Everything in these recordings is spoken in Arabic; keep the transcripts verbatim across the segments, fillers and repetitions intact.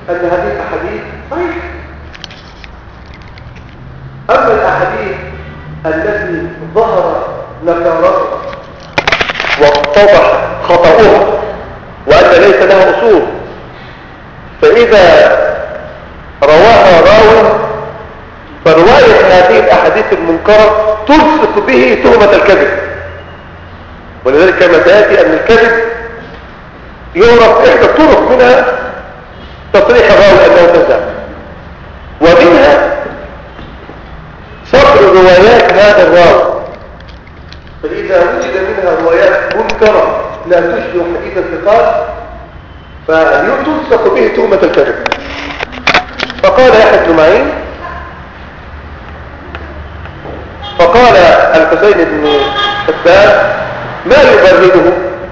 أن هذه الأحاديث صحيحة. أما الأحاديث التي ظهر نكارتها واتضح خطأها وأن ليس لها أصول، فإذا رواها راوي فرواية هذه الأحاديث المنكرة تلصق به تهمة الكذب. ولذلك كما تأتي أن الكذب يعرف إحدى الطرق منها تصريح الراوي أنه كذاب، ومنها صدر روايات هذا الراوي. فإذا وجد منها روايات منكرة لا تشبه حديث الثقات فتلصق به تهمة الكذب. فقال يحيى بن معين فقال الحسين بن حبان ما يبرده؟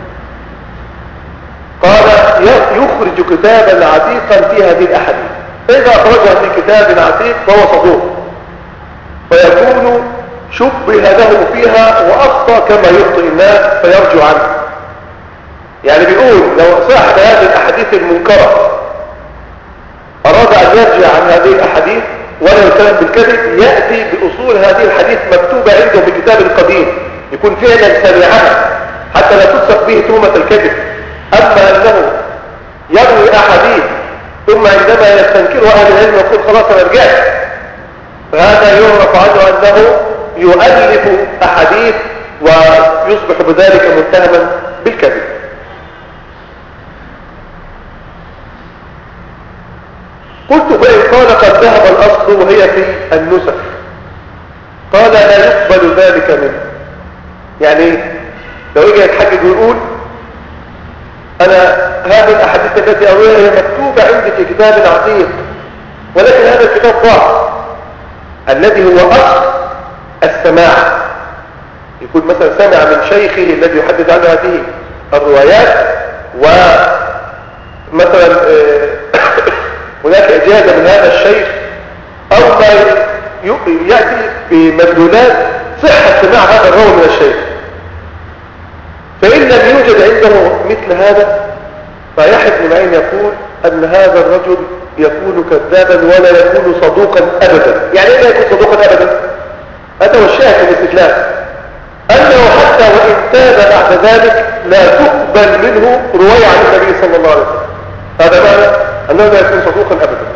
قال يخرج كتابا عتيقا في هذه الأحاديث، فإذا أخرجها في كتاب عتيق فهو صدوق فيكون شبه له فيها وأخطأ كما يخطئ الناس فيرجع عنه. يعني بيقول لو صاحب هذه الأحاديث المنكرة أراد أن يرجع عن هذه الأحاديث ولا يتهم بالكذب يأتي بأصول هذه الحديث مكتوبة عنده في كتاب قديم يكون فعلا سمعها حتى لا تلصق به تهمة الكذب. أما أنه يروي أحاديث ثم عندما يستنكرها أهل العلم يقول خلاص أنا رجعت، فهذا يعرف عنه أنه يؤلف أحاديث ويصبح بذلك متهما بالكذب. قلت فإن قال قد ذهب الأصل وهي في النسخ، قال لا يقبل ذلك منه. يعني لو يجي يتحجج ويقول أنا هذه الأحاديث التي أرويها هي مكتوبة عندي في كتاب عتيق ولكن هذا الكتاب ضاع، الذي هو أصل السماع، يكون مثلا سمع من شيخه الذي يحدث عنه هذه الروايات ومثلا هناك إجازة من هذا الشيخ أو ما يأتي بمدلولات صحة سماع هذا الراوي من الشيخ، فإن لم يوجد عنده مثل هذا فيحيى بن معين يقول أن هذا الرجل يكون كذابا ولا يكون صدوقا أبدا. يعني إيه لا يكون صدوقا أبدا؟ هذا هو الشاهد في الاستدلال، أنه حتى وإن تاب بعد ذلك لا تقبل منه رواية عن النبي صلى الله عليه وسلم. هذا معنى أنه لا يكون صدوقا أبدا.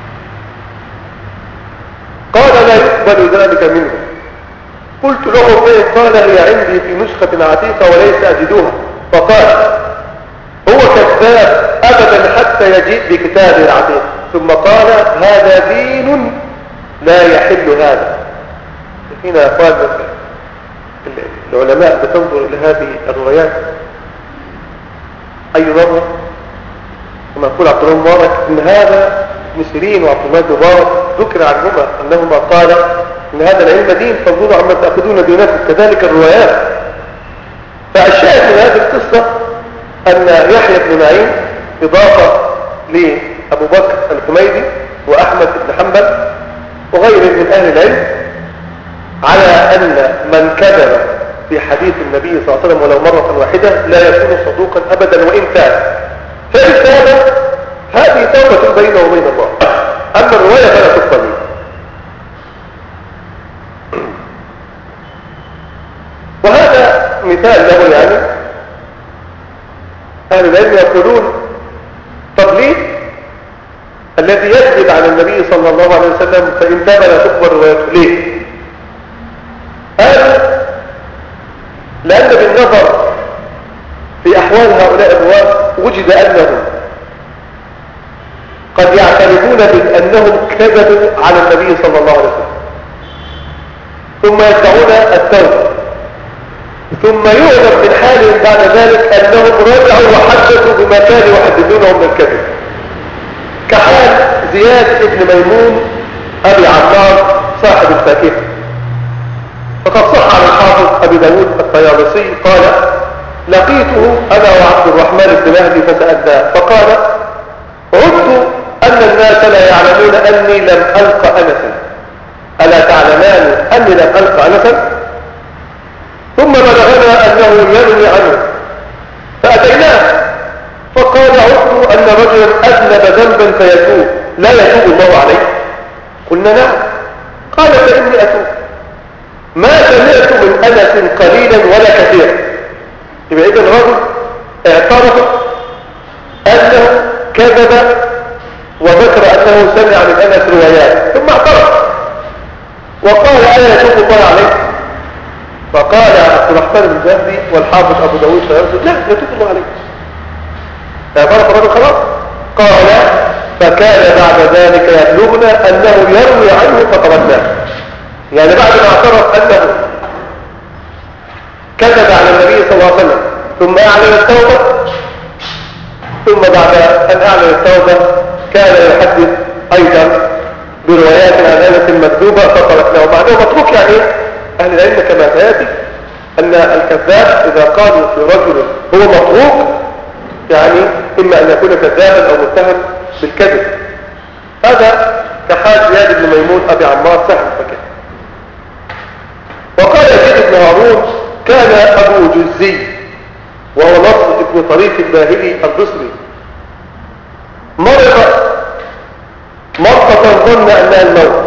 قال لا يقبل ذلك منه. قلت له فإن قال هي عندي في نسخة عتيقة وليس أجدها، فقال هو كذاب أبدا حتى يجيء بكتاب العتيق. ثم قال هذا دين لا يحل هذا. هنا قال العلماء بتنظر إلى هذه الروايات أي نظر، كما يقول عبد الله مبارك إن هذا ابن سيرين وعبد الله مبارك ذكر عنهما أنهما قال إن هذا العلم دين فانظروا عما تأخذون دينكم، كذلك الروايات. فالشاهد من هذه القصة أن يحيى بن معين إضافة لأبو بكر الحميدي وأحمد بن حنبل وغيرهم من أهل العلم على أن من كذب في حديث النبي صلى الله عليه وسلم ولو مرة واحدة لا يكون صدوقا أبدا وإن تاب، فإن تاب هذه توبة بينه وبين الله، أما الرواية فلا تقبل. وهذا مثال له. يعني أهل العلم يقولون طب ليه الذي يكذب على النبي صلى الله عليه وسلم فإن تاب لا تقبل روايته؟ ليه؟ قال لأن بالنظر في أحوال هؤلاء الرواة وجد أنهم قد يعترفون بأنهم كذبوا على النبي صلى الله عليه وسلم ثم يدعون التوبة، ثم يعلم من حالهم بعد ذلك أنهم رجعوا وحدثوا بما كانوا يحدثونه من الكذب، كحال زياد بن ميمون أبي عمار صاحب الفاكهة. فقد صح عن الحافظ أبي داود الطيالسي قال لقيته أنا وعبد الرحمن بن مهدي فسألناه فقال عدت أن الناس لا يعلمون أني لم ألق أنسا، ألا تعلمان أني لم ألق أنسا؟ ثم بلغنا أنه يروي عنه فأتيناه فقال فقال عدت أن رجلا أذنب ذنبا فيتوب لا يتوب الله عليه؟ قلنا نعم. قال فإني أتوب. ما سمعت من أنس قليلا ولا كثيرا. يبقى إذا الرجل اعترف أنه كذب وذكر أنه سمع من أنس روايات ثم اعترف وقال ألا يتوب الله عليه؟ فقال عبد الرحمن بن مهدي والحافظ أبو داود فيرسل لا يتوب الله عليه. اعترف الرجل خلاص. قال فكان بعد ذلك يبلغنا أنه يروي عنه فتردناه. يعني بعد ما اعترف أنه كذب على النبي صلى الله عليه وسلم ثم أعلن التوبة، ثم بعد أن أعلن التوبة كان يحدث أيضا بروايات عن أنس المكذوبة فتركناه. معناه متروك. يعني أهل العلم كما سيأتي أن الكذاب إذا قالوا في رجل هو متروك يعني إما أن يكون كذابا أو متهم بالكذب. هذا كحال زياد بن ميمون أبي عمار سهل فكذب. وقال يزيد بن هارون كان أبو جزي وهو نصر ابن طريف الباهلي البصري مرض مرضة ظن أنها الموت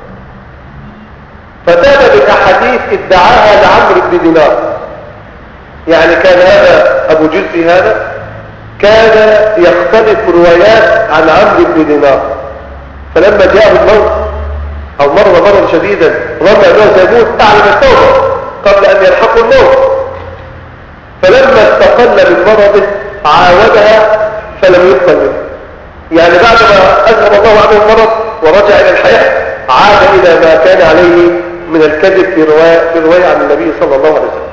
فتاب بالأحاديث ادعاها لعمرو بن دينار. يعني كان هذا أبو جزي هذا كان يختلف روايات عن عمرو بن دينار، فلما جاءه الموت أو مرض مرض شديدا ظن أنه سيموت أعلن التوبة قبل أن يلحقه الموت، فلما استقل من مرضه عاودها فلم يقبل منه. يعني بعد ما أذهب الله عنه المرض ورجع إلى الحياة عاد إلى ما كان عليه من الكذب في رواية, في رواية عن النبي صلى الله عليه وسلم.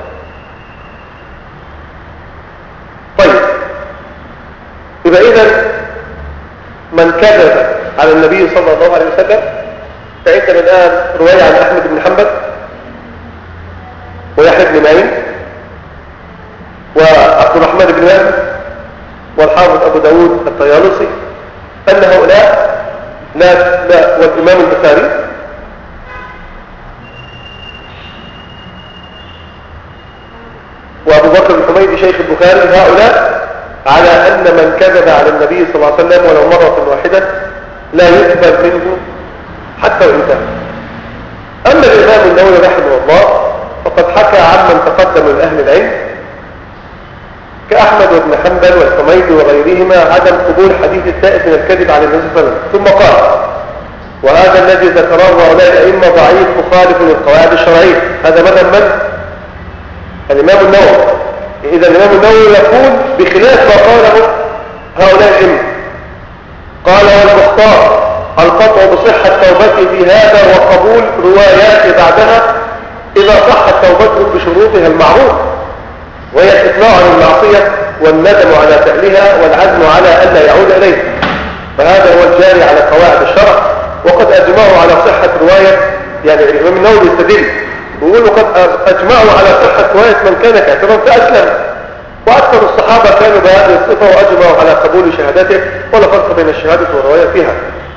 طيب يبقى إذن من كذب على النبي صلى الله عليه وسلم فعندنا الآن رواية عن أحمد بن حنبل ويحيى بن معين وعبد الرحمن بن مهدي والحافظ أبو داود الطيالسي أن هؤلاء لا لا والإمام البخاري وأبو بكر الحميدي شيخ البخاري هؤلاء على أن من كذب على النبي صلى الله عليه وسلم ولو مرة واحدة لا يقبل منه حتى وإن كان. أما الإمام النووي رحمه الله فقد حكى عمن تقدم من أهل العلم كأحمد بن حنبل والحميدي وغيرهما عدم قبول حديث التائب من الكذب على النبي صلى الله عليه وسلم. ثم قال وهذا الذي ذكره هؤلاء الأئمة ضعيف مخالف للقواعد الشرعية. هذا مذهب من؟ الإمام النووي. إذا الإمام النووي يقول بخلاف ما قاله هؤلاء الأئمة. قال والمختار القطع بصحة توبته في هذا وقبول رواياته بعدها إذا صحت توبته بشروطها المعروف، وهي الإقلاع عن المعصية والندم على فعلها والعزم على ألا يعود إليه. فهذا هو الجاري على قواعد الشرع. وقد أجمعوا على صحة رواية، يعني الإمام النووي يستدل ويقولوا قد أجمعوا على صحة رواية من كان كافرا فأسلم، وأكثر الصحابة كانوا بهذه الصفة وأجمعوا على قبول شهادته ولا فرق بين الشهادة والرواية فيها.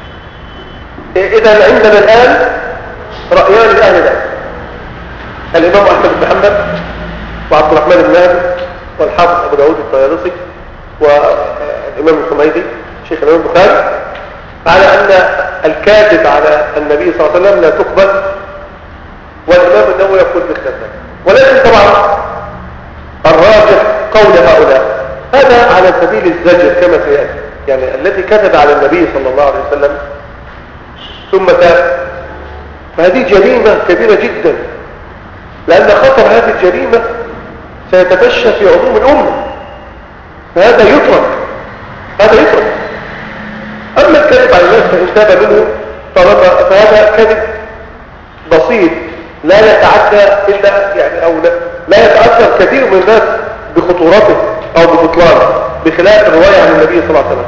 إذا عندنا الآن رأيان لأهل العلم، الإمام أحمد بن حنبل وعبد الرحمن بن مهدي والحافظ أبو داود الطيالسي والإمام الحميدي شيخ الإمام البخاري على أن الكاذب على النبي صلى الله عليه وسلم لا تقبل، والإمام النووي يقول بالكذاب. ولكن طبعا الراجح قول هؤلاء هذا على سبيل الزجر كما سيأتي، يعني الذي كذب على النبي صلى الله عليه وسلم ثم تاب، فهذه جريمة كبيرة جدا، لأن خطر هذه الجريمة سيتفشى في عموم الأمة، فهذا يترك هذا يترك. أما الكذب على الناس فإن تاب منه طالما فهذا كذب بسيط لا يتعدى إلا يعني أو لا, لا يتأثر كثير من الناس بخطورته أو ببطلانه، بخلاف الرواية عن النبي صلى الله عليه وسلم.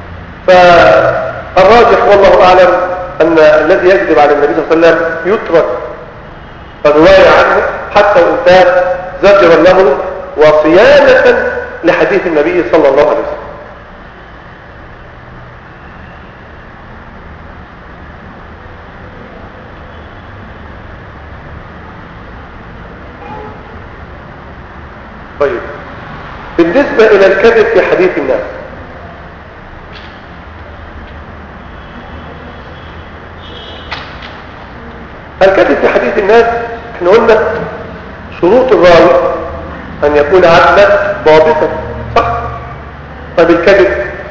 فالراجح والله أعلم أن الذي يكذب على النبي صلى الله عليه وسلم يترك الرواية عنه حتى وإن تاب زجرا له وصيانة لحديث النبي صلى الله عليه وسلم. طيب بالنسبة إلى الكذب في حديث الناس الكذب في حديث الناس احنا قلنا شروط الراوي ان يكون عدلا ضابطا، صح؟ طب الكذب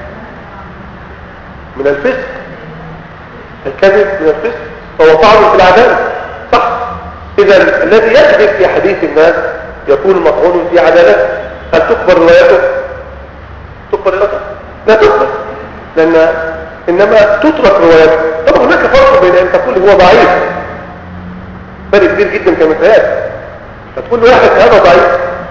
من الفسق، الكذب من الفسق فهو طعن في العدالة، صح؟ اذا الذي يكذب في حديث الناس يكون مطعون في عدالته. هل تقبل روايته؟ تقبل روايته؟ لا تقبل، لان انما تترك روايته. طبعا هناك فرق بين ان تقول هو ضعيف، فرق كبير جدا كمثال، فتقول له واحد هذا ضعيف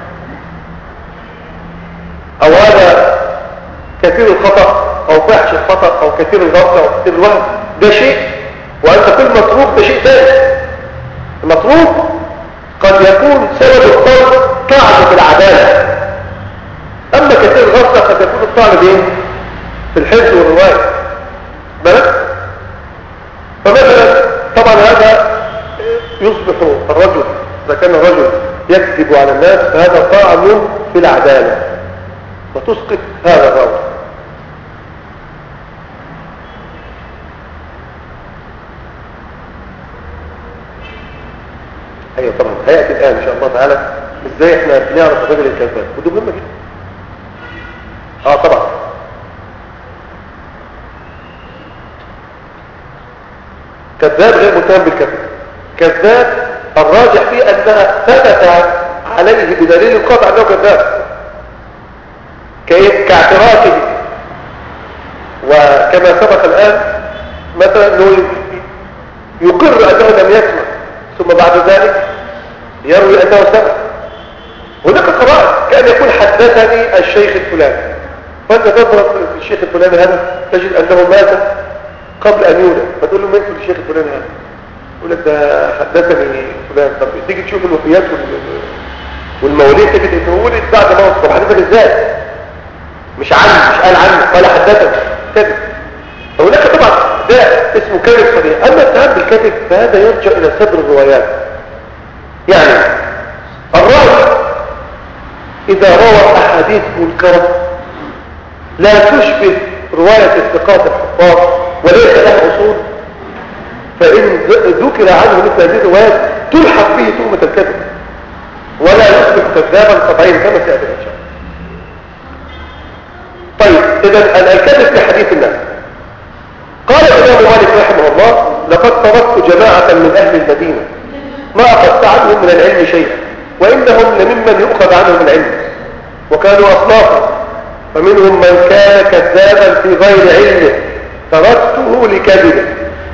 او هذا كثير الخطأ او فاحش الخطأ او كثير الغفلة او كثير الوهم، ده شيء، وانت تقول متروك ده شيء ثاني. المتروك قد يكون سبب الطعن طعن في العدالة، اما كثير الغفلة قد يكون الطعن بايه؟ في الحفظ والرواية. بلد فمثلا طبعا هذا يصبح الرجل اذا كان الرجل يكذب على الناس فهذا طعن في العدالة وتسقط هذا الرجل. ايوه طبعا هياتي الان ان شاء الله تعالى ازاي احنا بنعرف الرجل الكذاب، ودي مهمه جدا. اه طبعا كذاب غير متهم بالكذب. كذاب الراجح فيه انها ثبت عليه بدليل القطع انه كذاب، كاعترافه، وكما سبق الان مثلا انه يقر انه لم يسمع ثم بعد ذلك يروي انه سمع. هناك قرائن كان يقول حدثني الشيخ الفلاني، فانت تضرب الشيخ الفلاني هذا تجد انه مات قبل ان يولد، فتقول له مين الشيخ الفلاني هذا؟ يقول لك ده حدثني فلان. طب تيجي تشوف الوفيات والمواليد تجد انه ولد بعد موت. طب حدثك ازاي؟ مش عنه، مش قال عنه، قال حدثك كذب. هناك طبعا ده اسمه كذب صريح. اما الاتهام بالكذب فهذا يرجع الى صدر الروايات. يعني الراوي اذا روى احاديث منكره لا تشبه روايه الثقات الحفاظ وليس لها اصول، فان ذكر عنه مثل هذه الروايات تلحق به تهمه الكذب ولا يصبح كذابا قطعيا كما سياتي ان شاء الله. طيب اذا الكذب في حديث الناس. قال الإمام مالك رحمه الله: لقد تركت جماعة من أهل المدينة ما أخذت عنهم من العلم شيئا، وإنهم لممن يؤخذ عنهم العلم، وكانوا أصنافا، فمنهم من كان كذابا في غير علمه تركته لكذبه.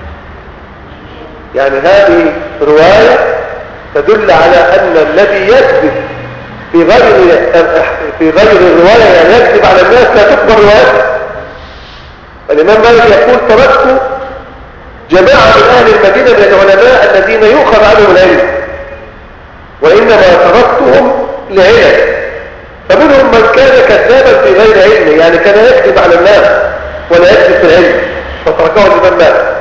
يعني هذه رواية تدل على أن الذي يكذب في غير في غير الرواية، يعني يكذب على الناس، لا تقبل روايته. الإمام مالك يقول: تركت جماعة من أهل المدينة من العلماء الذين يؤخذ عنهم العلم، وإنما تركتهم لعلم، فمنهم من كان كذابا في غير علمه، يعني كان يكذب على الناس ولا يكذب في العلم، فتركه الإمام مالك.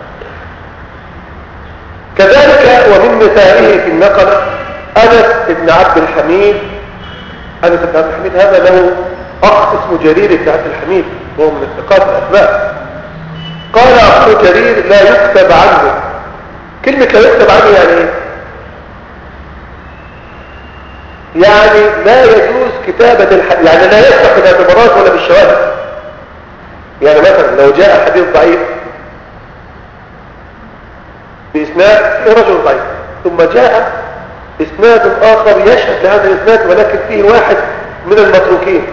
كذلك ومن مثاله في النقل أنس بن عبد الحميد. أنس بن عبد الحميد هذا له أخ اسمه جرير بن عبد الحميد، وهو من الثقات الأسماء. قال أخو جرير: لا يكتب عنه. كلمة لا يكتب عنه يعني ايه؟ يعني لا يجوز كتابة الحديث، يعني لا يفتح بالاعتبارات ولا بالشواهد. يعني مثلا لو جاء حديث ضعيف بإسناد فيه رجل ضعيف، ثم جاء إسناد آخر يشهد لهذا الإسناد ولكن فيه واحد من المتروكين،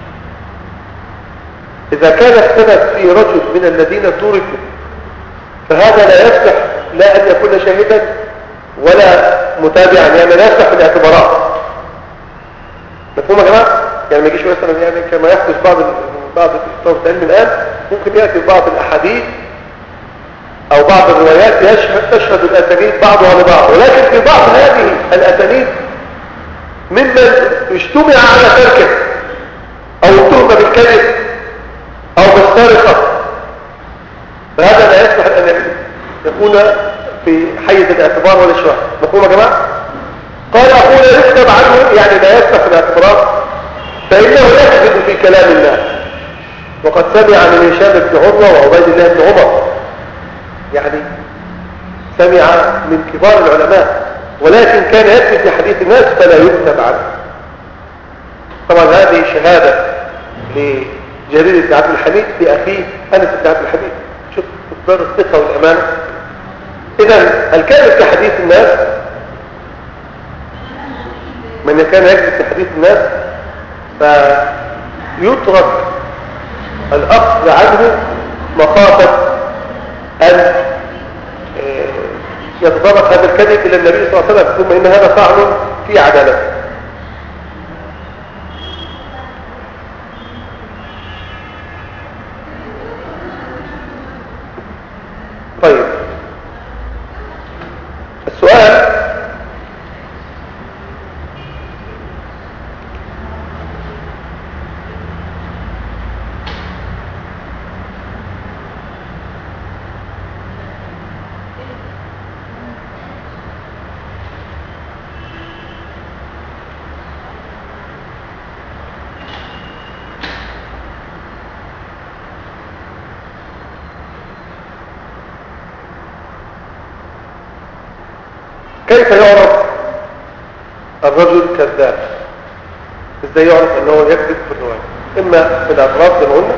إذا كان السند في رجل من الذين تركوا فهذا لا يصلح لا أن يكون شاهدا ولا متابعا، يعني لا يصلح بالاعتبارات. مفهوم يا جماعة؟ يعني ما يجيش مثلا يعني كما يحدث بعض بعض طلبة العلم الآن، ممكن يأتي بعض الأحاديث أو بعض الروايات يشهد تشهد الأسانيد بعضها لبعض، ولكن في بعض هذه الأسانيد ممن اجتمع على تركه أو اتهم بالكذب أو بالسرقة، فهذا لا يصلح أن يكون في حيز الاعتبار ولا الشواهد. مفهوم يا جماعة؟ قال: أقول يكتب عنه، يعني لا يصلح في الاعتبارات، فإنه يكذب في كلام الله، وقد سمع من هشام بن عروة وعبيد الله بن عمر. يعني سمع من كبار العلماء، ولكن كان يكتب في حديث الناس فلا يكتب عنه. طبعا هذه شهادة لجرير بن عبد الحميد لأخيه أنس بن عبد الحميد. شوف كبار الثقة والأمانة. إذا الكاتب في حديث الناس من كان يكتب في حديث الناس فيترك الأخذ عنه مخافة أن يتطرق هذا الكذب إلى النبي صلى الله عليه وسلم، ثم إن هذا طعن في عدالته. طيب السؤال: كيف يعرف الرجل كذاب؟ ازاي يعرف انه يكذب في الرواية؟ اما في الاعتراف زي ما قلنا،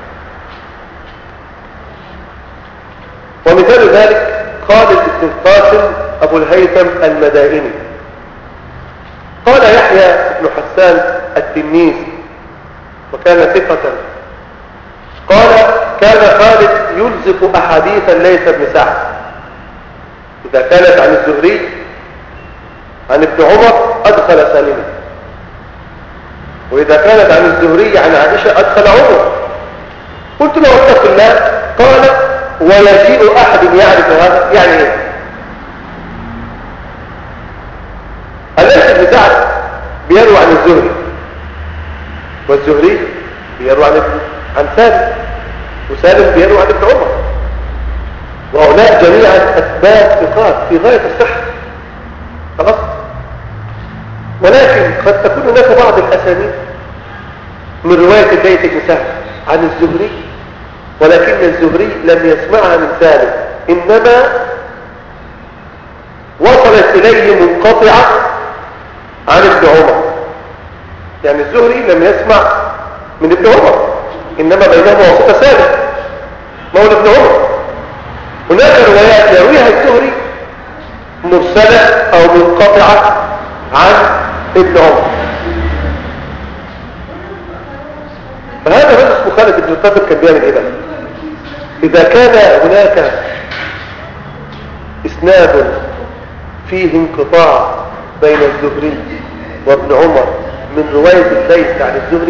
ومثال ذلك خالد بن القاسم ابو الهيثم المدائني. قال يحيى بن حسان التنيسي وكان ثقة، قال كان خالد يلزق احاديث ليس بن سعد اذا كانت عن الزهري عن ابن عمر أدخل سالما، وإذا كانت عن الزهري عن عائشة أدخل عمر. قلت له اتق الله، قال ويجيء أحد يعرف هذا، يعني إيه؟ أليس ابن سعد بيروي عن الزهري والزهري بيروي عن عن سالم، وسالم بيروي عن ابن عمر، وهؤلاء جميعا أسباب ثقات في غاية الصحة، خلاص. ولكن قد تكون هناك بعض الأسانيد من رواية الليث بن سعد عن الزهري، ولكن الزهري لم يسمعها من سالم، إنما وصلت إليه منقطعة عن ابن عمر. يعني الزهري لم يسمع من ابن عمر، إنما بينهما واسطة سالم مولى ابن عمر. هناك روايات يرويها الزهري مرسلة أو منقطعة عن ابن عمر. فهذا الرجل اسمه خالد بن القاسم كان بيعمل ايه بقى؟ إذا كان هناك إسناد فيه انقطاع بين الزهري وابن عمر من رواية الليث عن الزهري،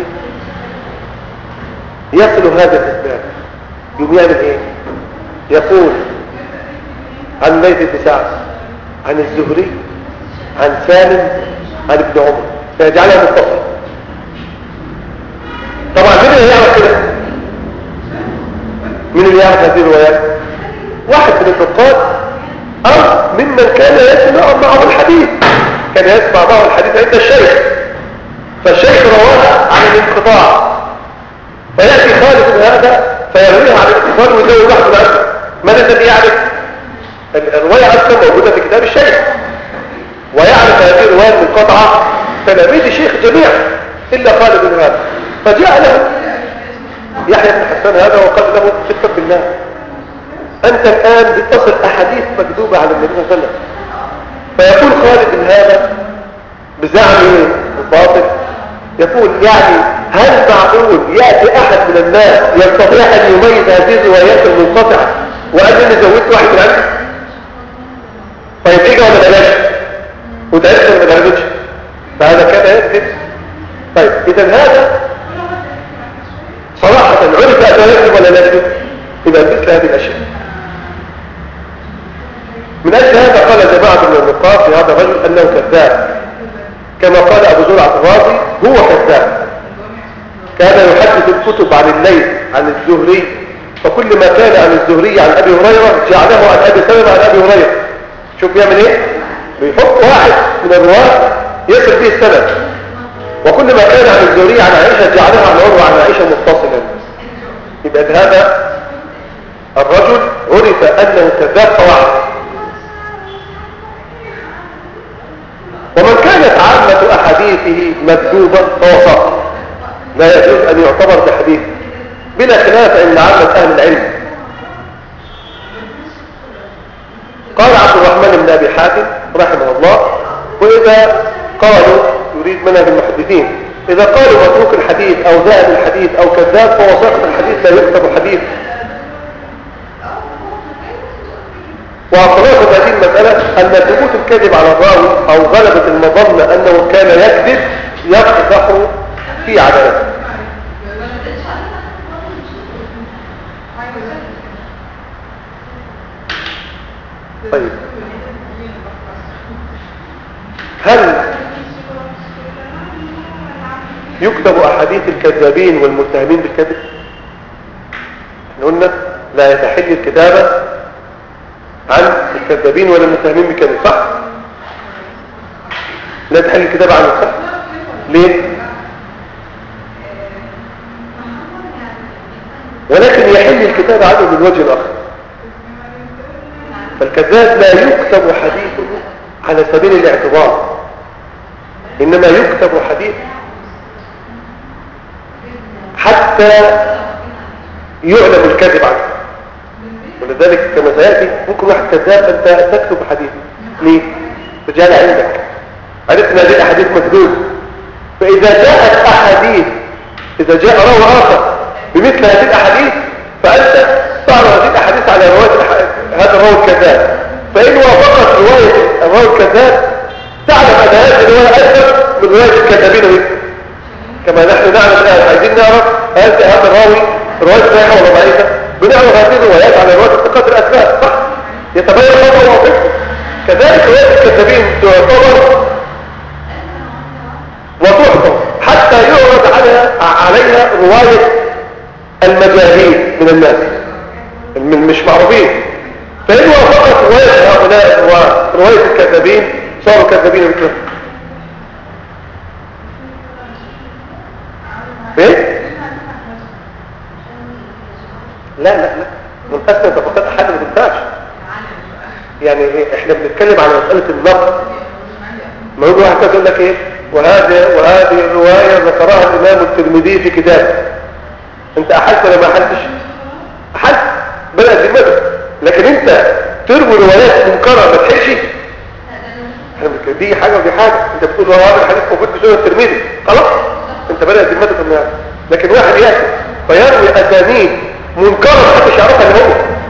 يصل هذا الإسناد يوم يعمل ايه؟ يقول عن الليث بن سعد عن الزهري عن سالم عن ابن عمر، فيجعلها متصل. طبعا مين اللي يعرف كده؟ مين اللي يعرف هذه الروايات؟ واحد من النقاد او ممن كان يسمع معه الحديث، كان يسمع معه الحديث عند الشيخ، فالشيخ رواها عن الانقطاع، فياتي خالد هذا فيرويها عن الاتصال ويزود واحد من عنده. من الذي يعرف؟ الروايه اصلا موجوده في كتاب الشيخ، ويعرف هذه الرواية المنقطعة تلاميذ الشيخ جميعا إلا خالد بن هذا، فجاء له يحيى بن حسان هذا وقال له اتق بالله، أنت الآن بتصل أحاديث مكذوبة على النبي صلى الله عليه وسلم. فيقول خالد بن هذا بزعمه الباطل، يقول يعني هل معقول يأتي أحد من الناس يستطيع أن يميز هذه الروايات المنقطعة وأنني زودت واحد من عنده؟ طيب إيه ولا بلاش؟ وتعرف ما تعرفش، فهذا كان يكذب. طيب إذا هذا صراحة عرف أنه يكذب ولا لا يكذب؟ إذا مثل هذه الأشياء. من أجل هذا قال جماعة من النقاد في هذا الرجل أنه كذاب، كما قال أبو زرعة الرازي هو كذاب، كان يحدث الكتب عن الليث عن الزهري، فكل ما كان عن الزهري عن أبي هريرة جعله عن أبي سلمة عن أبي هريرة. شوف بيعمل إيه؟ بيحط واحد من الرواة يصل فيه السند، وكل ما كان عن الزهري عن عائشة جعلها عن عروة عن عائشة متصلا. يبقى هذا الرجل عرف أنه كذاب قواعد، أحاديثه مكذوبة فهو صح، لا يجوز أن يعتبر بحديث، بلا خلاف أن عامة أهل العلم. قال عبد الرحمن بن أبي حاتم رحمه الله: وإذا قالوا، يريد منهج المحدثين، إذا قالوا متروك الحديث أو ذاهب الحديث أو كذاب فهو ساقط الحديث لا يكتب حديث. وخلاصة هذه المسألة أن ثبوت الكذب على الراوي أو غلبة المظنة أنه كان يكذب يقدح في عدالته. طيب، هل يكتب أحاديث الكذابين والمتهمين بالكذب؟ احنا قلنا لا يتحل الكتابة عن الكذابين ولا المتهمين بالكذب، صح؟ لا تحل الكتابة عنه، صح؟ ليه؟ ولكن يحل الكتابة عنه من وجه آخر. فالكذاب لا يكتب حديثه على سبيل الاعتبار، إنما يكتب حديث حتى يعلم الكذب عنه. ولذلك كما سيأتي ممكن واحد كذاب أنت تكتب حديث، ليه؟ رجال عندك عرفنا هذه الأحاديث مكذوب، فإذا جاءت أحاديث، إذا جاء راوي آخر بمثل هذه الأحاديث فأنت تعرض هذه الأحاديث على رواية هذا الراوي الكذاب، فإن وافقت رواية الراوي الكذاب تعلم أن هذه الرواية أكثر من رواية الكذابين منه. كما نحن نعلم الآن، عايزين نعرف هل هذا الراوي رواية صحيحة ولا ضعيفة، بنعرف هذه الروايات على رواية الثقات الأسباب، صح؟ يتبين هذا وافقه. كذلك رواية الكذابين تعتبر وتحفظ حتى يعرض على عليها رواية المجاهيل من الناس مش معروفين، فإن وافقت رواية هؤلاء ورواية الكذابين صاروا كذابين مثلهم. ايه؟ لا لا لا منقسم طبقات احد ما تنفعش. يعني إيه؟ احنا بنتكلم على مسألة النقد. ما يقول واحد يقول لك ايه وهذه وهذه الرواية ذكرها الامام الترمذي في كتابه، انت احلت ولا ما احلتش؟ احلت بدأت ذمتك، لكن انت تروي روايات منكرة ما تحلش، دي حاجة ودي حاجة. انت بتقول هذا الحديث موجود في سنن الترمذي، خلاص انت بدأت ذمتك من هذا. لكن واحد يأتي فيروي اسانيد منكرة ما حدش يعرفها اللي هو،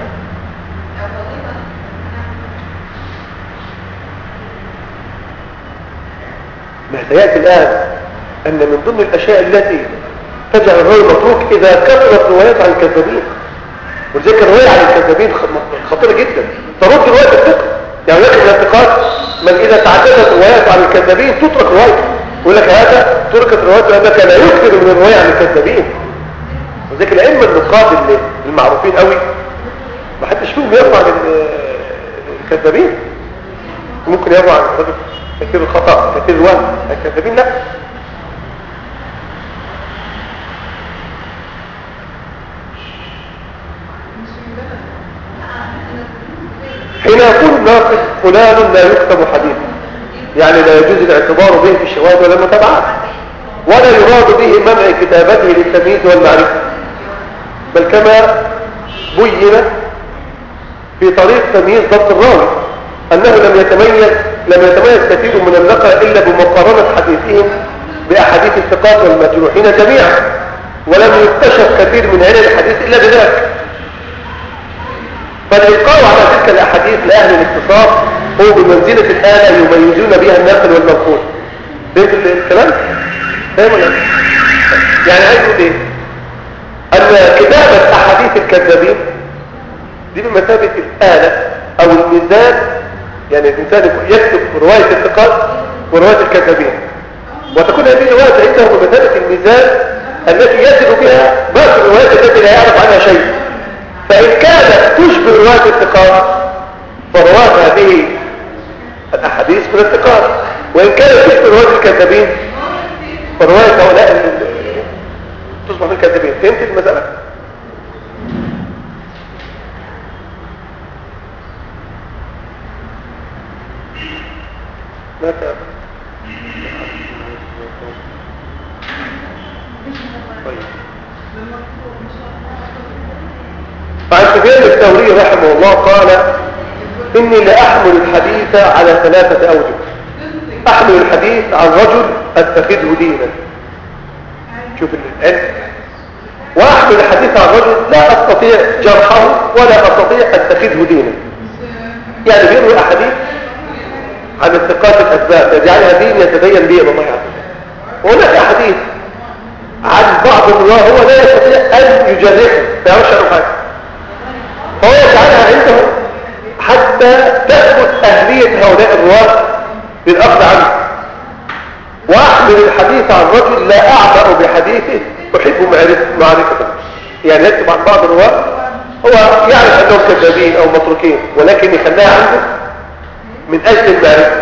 ما سيأتي الآن أن من ضمن الأشياء التي تجعل الرواية متروك إذا كثرت روايات عن الكذابين. ولذلك الرواية عن الكذابين خطيرة جدا، ترد رواية الثقة. يعني لكن الانتقاد من إذا تعددت روايات عن الكذابين تترك روايته، يقول لك هذا تركت روايته لأنك لا يكثر من الرواية عن الكذابين. ولذلك الأئمة النقاد المعروفين قوي ما حدش فيهم يرفع عن الكذابين، ممكن يرفع عن كثير الخطأ كثير الوهم، الكذابين لا. حين يقول الناقد فلان لا يكتب حديثا، يعني لا يجوز الاعتبار به في الشواهد ولا المتابعات، ولا يراد به منع كتابته للتمييز والمعرفة، بل كما بين في طريق تمييز ضبط الراوي أنه لم يتميز لم يتميز كثير من النقل إلا بمقارنة حديثهم بأحاديث الثقات والمجروحين جميعا، ولم يكتشف كثير من علل الحديث إلا بذلك. فالإلقاء على تلك الأحاديث لأهل الاختصاص هو بمنزلة الآلة يميزون بها الناقل والمنقول. فهمت الكلام؟ فاهم ولا؟ يعني عايز اقول ايه؟ أن كتابة أحاديث الكذابين دي بمثابة الآلة أو الميزان، يعني الإنسان يكتب رواية الثقات ورواية الكذابين، وتكون هذه الرواية عنده بمثابة الميزان التي يصل بها باقي الروايات التي لا يعرف عنها شيء. فإن كانت تشبه رواية الثقات فرواية هذه الأحاديث من الثقات، وإن كانت تشبه رواية الكذابين فرواية هؤلاء تصبح من الكذابين. فهمت المسألة؟ لا تعرف طيب. فعن سفيان الثوري رحمه الله قال إني لأحمل الحديث على ثلاثة أوجه. أحمل الحديث عن رجل أتخذه دينا، شوف العلم، وأحمل الحديث عن رجل لا أستطيع جرحه ولا أستطيع أتخذه دينا، يعني بيروي أحاديث عن الثقات الأسباب يجعلها دين يتدين به الله يعلم. وهناك أحاديث عن بعض الرواه هو لا يستطيع أن يجرحه فيرشع حاجة، فهو يجعلها عنده حتى تثبت أهلية هؤلاء الرواه للأخذ عنه. وأحمل الحديث عن رجل لا أعبأ بحديثه أحب معرفته، يعني يكتب عن بعض الرواه هو يعرف أنهم كذابين أو متروكين ولكن يخليها عنده من أجل المعرفة.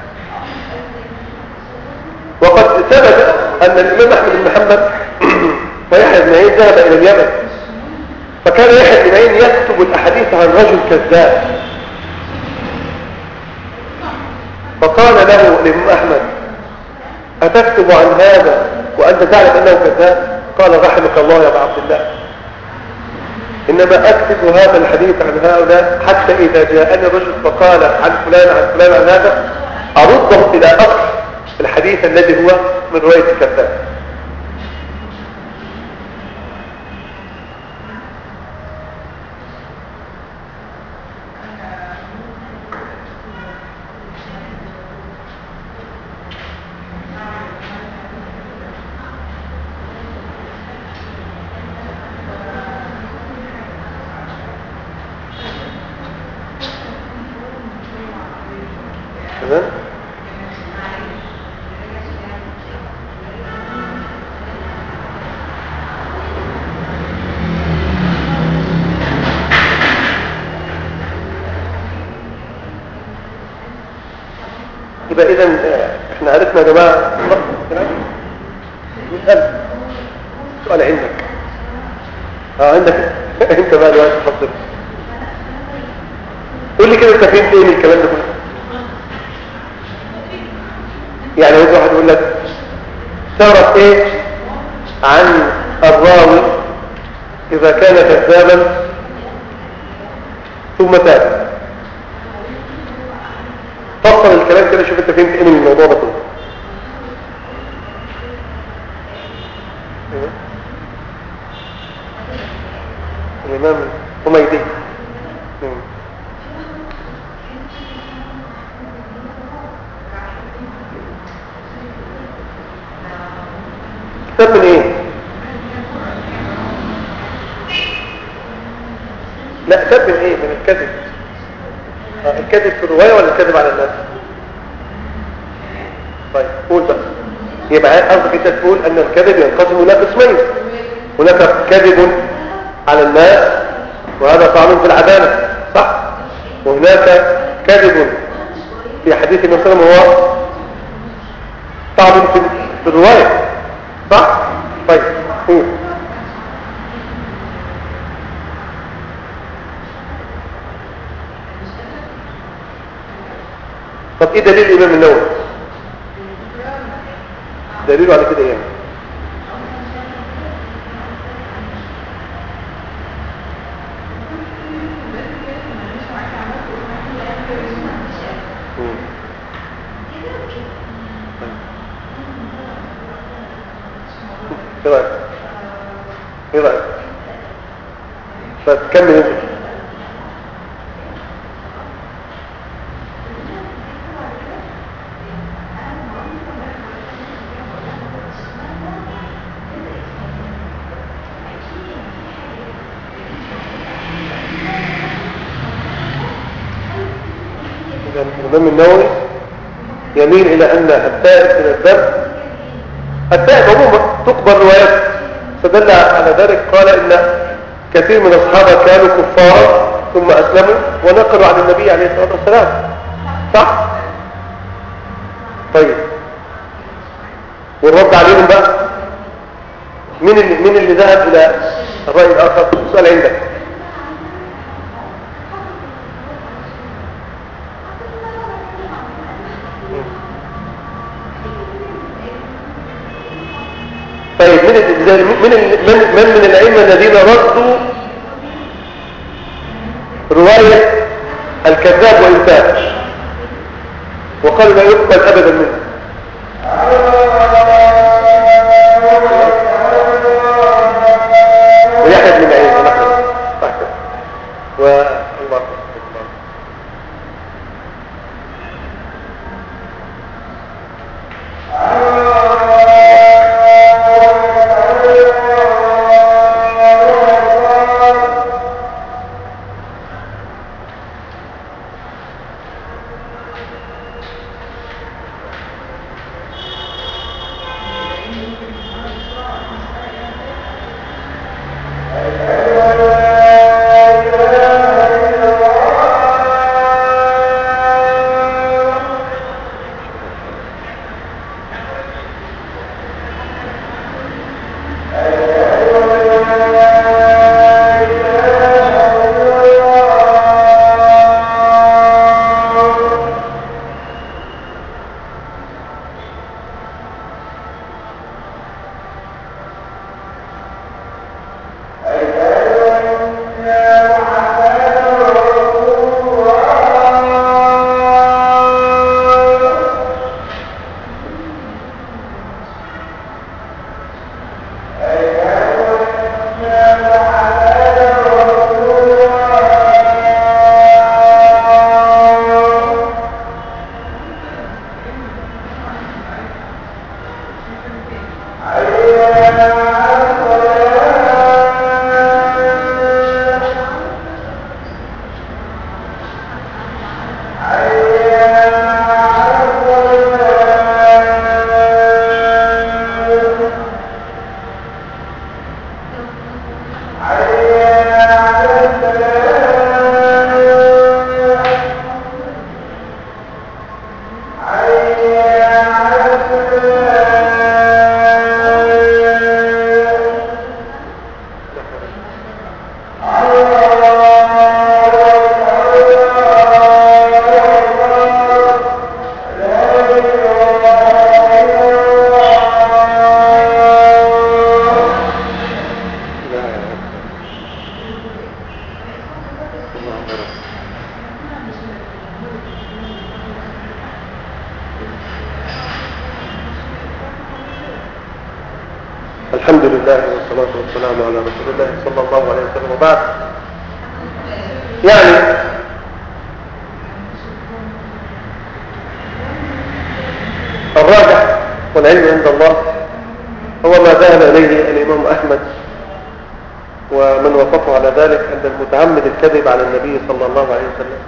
وقد ثبت أن الإمام أحمد بن محمد ويحيى بن معين ذهب إلى اليمن، فكان يحيى بن معين يكتب الأحاديث عن رجل كذاب، فقال له الإمام أحمد أتكتب عن هذا وأنت تعرف أنه كذاب؟ قال رحمك الله يا أبا عبد الله، إنما أكتب هذا الحديث عن هؤلاء حتى إذا جاءني الرجل فقال عن فلان عن فلان عن هذا أرده إلى أصل الحديث الذي هو من رواية الكذاب. يبقى إذا احنا عرفنا يا جماعة نسأل سؤال عندك اه عندك انت بقى دلوقتي تفضل قول لي كده انت فهمت ايه من الكلام ده كله؟ يعني يجي واحد يقول لك تعرف ايه عن الراوي اذا كان كذابا ثم تاب؟ فصل الكلام كده شوف انت فهمت ايه من الموضوع ده كله. الامام حميدي كتاب من ايه؟ لا كتاب من ايه؟ من الكذب. آه الكذب في الرواية ولا الكذب على الناس؟ طيب قول بقى. يبقى قصدك انت تقول ان الكذب ينقسم الى قسمين، هناك كذب على الناس وهذا طعن في العدالة صح، وهناك كذب في حديث النبي صلى الله عليه وسلم هو طعن في الرواية صح. طيب قول. طب ايه دليل الامام النووي؟ دليله على كده ايه؟ ايه رايك؟ ايه رايك؟ فتكمل انت. الإمام النووي يميل إلى أن التائب من الذنب، التائب عموما تقبل روايته، فدل على ذلك قال إن كثير من أصحابه كانوا كفارا ثم أسلموا ونقلوا عن النبي عليه الصلاة والسلام صح؟ طيب والرد عليهم بقى مين اللي, مين اللي ذهب إلى الرأي الآخر؟ سؤال عندك. طيب من من من من, من الأئمة الذين ردوا رواية الكذاب وإنتاج وقالوا لا يقبل أبدا منه؟ ويحيى بن معين ونحن والله الحمد لله والصلاة والسلام على رسول الله صلى الله عليه وسلم وبعد. يعني الراجح والعلم عند الله هو ما ذهب إليه الإمام أحمد ومن وافقه على ذلك، أن المتعمد الكذب على النبي صلى الله عليه وسلم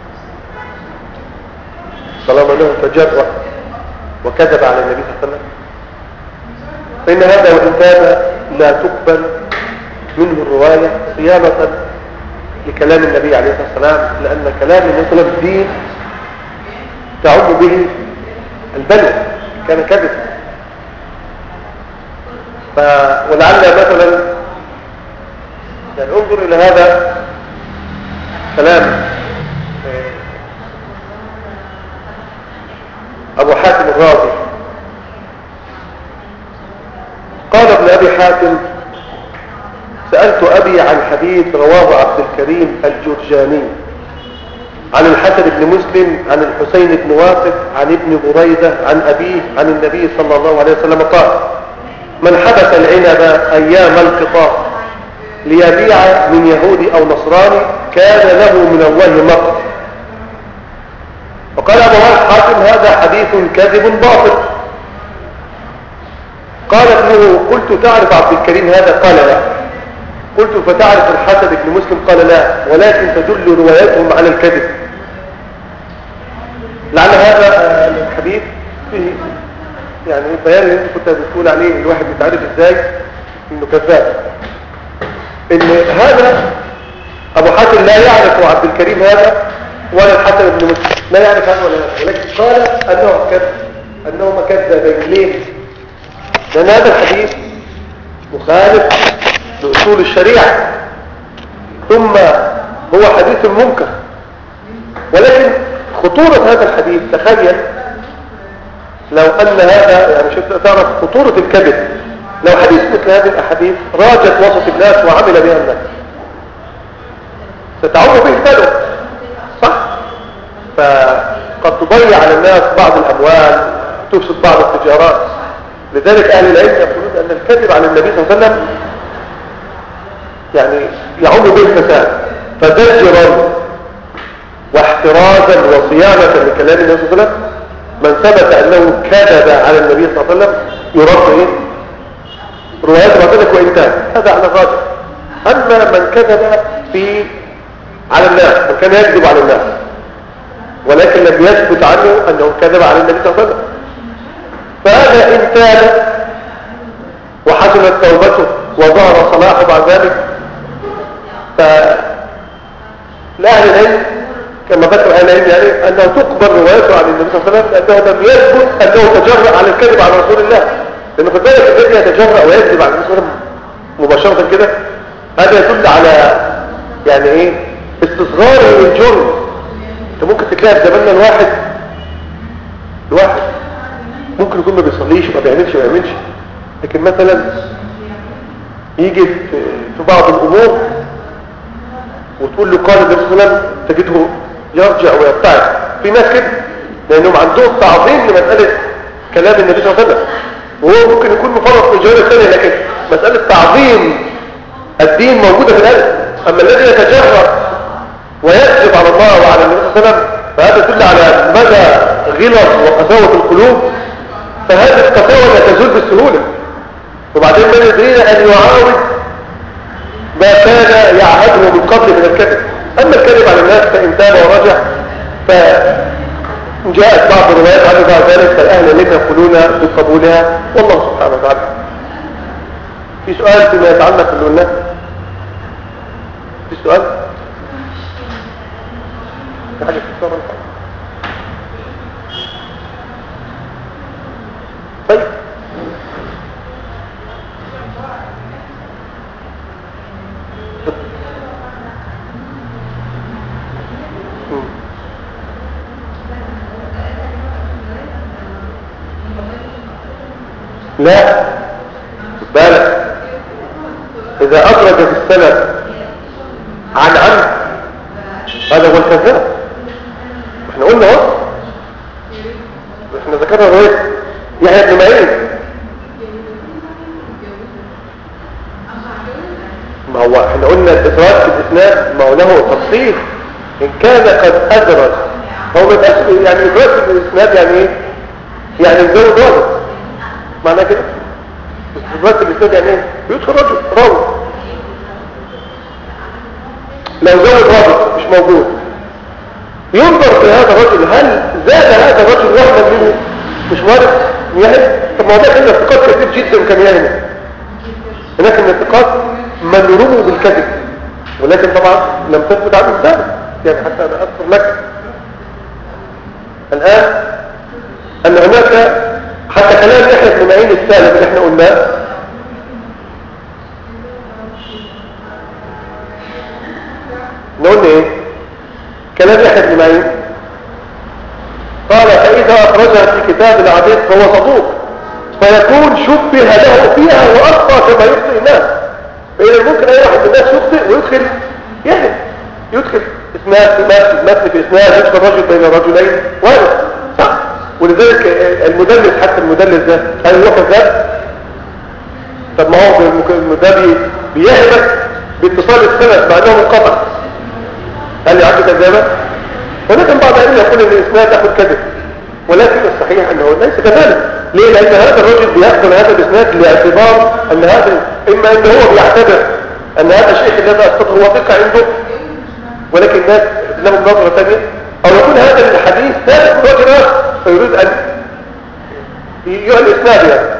طالما له تجرأ وكذب على النبي صلى الله عليه وسلم فإن هذا وإن كان لا تقبل منه الرواية صيانة لكلام النبي عليه الصلاة والسلام، لأن كلام النبي صلى الله عليه وسلم دين تعم به البلوى كان كذب. ف... ولعل مثلا يعني انظر إلى هذا كلام أبو حاتم الرازي. قال ابن أبي حاتم: سألت أبي عن حديث رواه عبد الكريم الجرجاني عن الحسن بن مسلم عن الحسين بن واقف عن ابن بريدة عن أبيه عن النبي صلى الله عليه وسلم قال: من حبس العنب أيام القطاع ليبيع من يهودي أو نصراني كان له من الله مقت. وقال أبو حاتم: هذا حديث كذب باطل. قال ابنه: قلت تعرف عبد الكريم هذا؟ قال لا. قلت: فتعرف الحسن بن مسلم؟ قال لا، ولكن تدل روايتهم على الكذب. لعل هذا الحديث فيه يعني البيان اللي انت كنت بتقول عليه الواحد بيتعرف ازاي انه كذاب، ان هذا ابو حاتم لا يعرف عبد الكريم هذا ولا الحسن بن مسلم، لا يعرف هذا ولا هذا، ولكن قال انه كذب، انهما كذابين. ليه؟ لان هذا الحديث مخالف لأصول الشريعة، ثم هو حديث منكر. ولكن خطورة هذا الحديث، تخيل لو أن هذا يعني شفت تعرف خطورة الكذب، لو حديث مثل هذه الأحاديث راجت وسط الناس وعمل بها الناس ستعم به البلوى، صح؟ فقد تضيع على الناس بعض الأموال، تفسد بعض التجارات. لذلك أهل العلم يقولون أن الكذب على النبي صلى الله عليه وسلم يعني يعم به الفساد، فزجرا واحترازا وصيانة لكلام النبي صلى الله عليه وسلم من ثبت أنه كذب على النبي صلى الله عليه وسلم يرد إيه؟ روايات باطلة وإنتاج، هذا على الراجح. أما من كذب في على الناس، من كان يكذب على الناس ولكن لم يثبت عنه أنه كذب على النبي صلى الله عليه وسلم، فهذا إن تاب وحسنت توبته وظهر صلاحه بعد ذلك، فالأهل العلم كما ذكر أهل العلم يعني أنه تقبل روايته عن النبي صلى الله عليه وسلم لأنه لم يثبت أنه تجرأ على الكذب على رسول الله. لأنه في ذلك الذي يتجرأ ويكذب على النبي صلى الله عليه وسلم مباشرة كده، هذا يدل على يعني ايه استصغاره للجرم. انت ممكن تلاقي في زماننا الواحد الواحد ممكن يكون ما بيصليش ما بيعملش ما بيعملش لكن مثلا يجي في بعض الامور وتقول له قال النبي صلى الله عليه وسلم تجده يرجع ويبتعد. في ناس كده لانهم عندهم تعظيم لمساله كلام النبي صلى الله عليه وسلم، وهو ممكن يكون مفرط في الجوانب الثانيه، لكن مساله تعظيم الدين موجوده في القلب. اما الذي يتجرأ ويكذب على الله وعلى النبي صلى الله عليه وسلم فهذا يدل على مدى غلظ وقساوه القلوب، فهذه القساوه لا تزول بالسهوله. وبعدين من يدرينا ان يعاود ما كان يعهده من قبل من الكذب. اما الكذب على الناس فان تاب ورجع فجاءت بعض الروايات عنه بعد ذلك، فالاهل لم يقولون بقبولها والله سبحانه وتعالى. في سؤال فيما يتعلق بالله؟ في سؤال؟ في حاجه في الصوره؟ طيب لا بالك اذا ادرج في السند عن عن هذا هو الكذاب. احنا قلنا اهو، احنا ذكرنا روايه يحيى بن معين. ما هو احنا قلنا الادراج في الاسناد ما هو له تفصيل. ان كان قد ادرج هو من يعني ادراج في الاسناد يعني ايه؟ يعني يزود رجل، معنى كده ادراج في الاسناد يعني ايه؟ بيدخل رجل راوي، لو زود رجل مش موجود ينظر في هذا الرجل هل زاد هذا الرجل وحدا منه مش وارد يعني. طب ما هو ده كان الثقات كثير جدا كان يعني هناك من الثقات من رموا بالكذب ولكن طبعا لم تثبت عنه ذلك. يعني حتى انا اذكر لك الان ان هناك حتى كلام يحيى بن معين السالم اللي احنا قلناه نقول ايه؟ كلام يحيى بن معين قال فإذا أخرجها في كتاب العديد فهو صدوق فيكون شبه له فيها وأخطأ كما يخطئ الناس. فإذا ممكن أي واحد من الناس يخطئ ويدخل يهد يدخل إسناد في مثل في إسناد يدخل رجل بين رجلين وارد صح. ولذلك المدلس حتى المدلس ده هل هو كذاب؟ طب ما هو ده بيهبك باتصال السند مع أنه منقطع، هل يعد كذابا؟ ولكن بعض العلم يقول ان الاسناد اخذ كذب، ولكن الصحيح انه ليس كذلك. ليه؟ لان هذا الرجل بيأخذ هذا الاسناد لاعتبار ان هذا اما ان هو بيعتبر ان هذا الشيخ الذي اسقطه هو ثقه عنده ولكن الناس لهم نظره ثانيه، او يكون هذا الحديث ثابت في وجه اخر فيريد ان يعلي الاسناد يعني.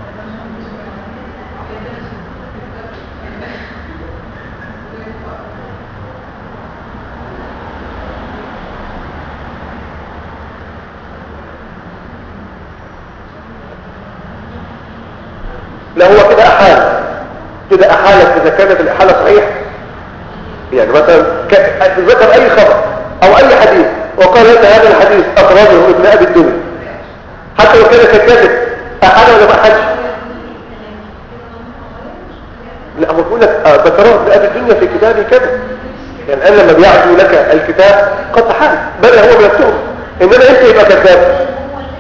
لا هو كده أحالة كده أحالة إذا كانت الإحالة صحيحة. يعني مثلا ذكر أي خبر أو أي حديث وقال لك هذا الحديث أخرجه ابن أبي الدنيا حتى لو كان كذب أحالة ولا ما أحالش؟ لا هو بيقول لك ذكره ابن ابي الدنيا في كتابه كذا، يعني انا لما بيعدوا لك الكتاب قد حال بل هو بيكتبه، انما انت يبقى كذاب،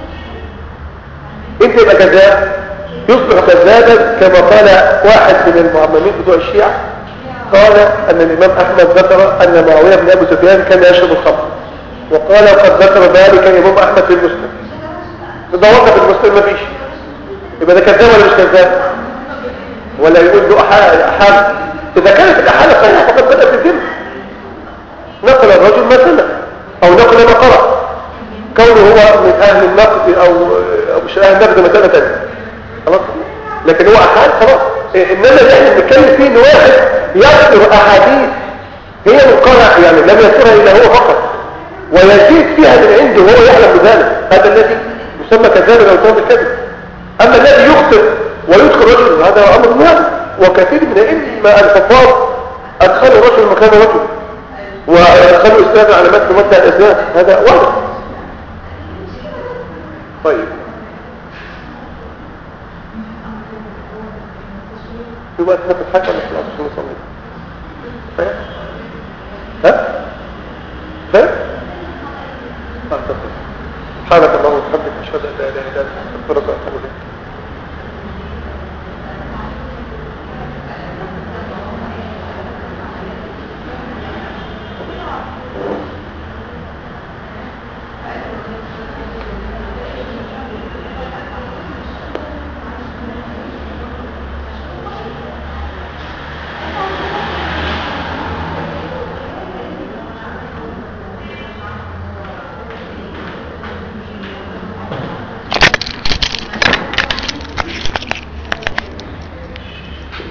انت يبقى كذاب يصبح كذابا. كما قال واحد من المعممين بتوع الشيعة قال ان الامام احمد ذكر ان معاوية بن ابي سفيان كان يشرب الخمر، وقال قد ذكر ذلك الامام احمد في المسلم. تدورنا في المسلم ما فيش، يبقى ده كذاب ولا مش كذاب؟ ولا يقول له احال؟ اذا كانت الاحاله صحيحه فقد بدات الذمه. نقل الرجل ما سمع او نقل ما قرأ، كونه هو من اهل النقد او او مش اهل النقد مساله ثانيه خلاص، لكن هو احال خلاص. انما اللي احنا بنتكلم فيه ان واحد يذكر احاديث هي منقطعه، يعني لم يذكرها الا هو فقط ويزيد فيها من عنده وهو يعلم بذلك، هذا الذي يسمى كذابا او تهم الكذب. اما الذي يخطئ ويدخل رجل هذا امر مهم، وكثير من الائمه الحفاظ ادخلوا رجل مكان رجل وادخلوا اسنادا على متن متن الاسناد، هذا واضح. طيب في وقت ناخد حاجه ولا خلاص عشان نصلي؟ فاهم؟ ها؟ فاهم؟ سبحانك اللهم وبحمدك اشهد ان لا اله الا انت استغفرك واتوب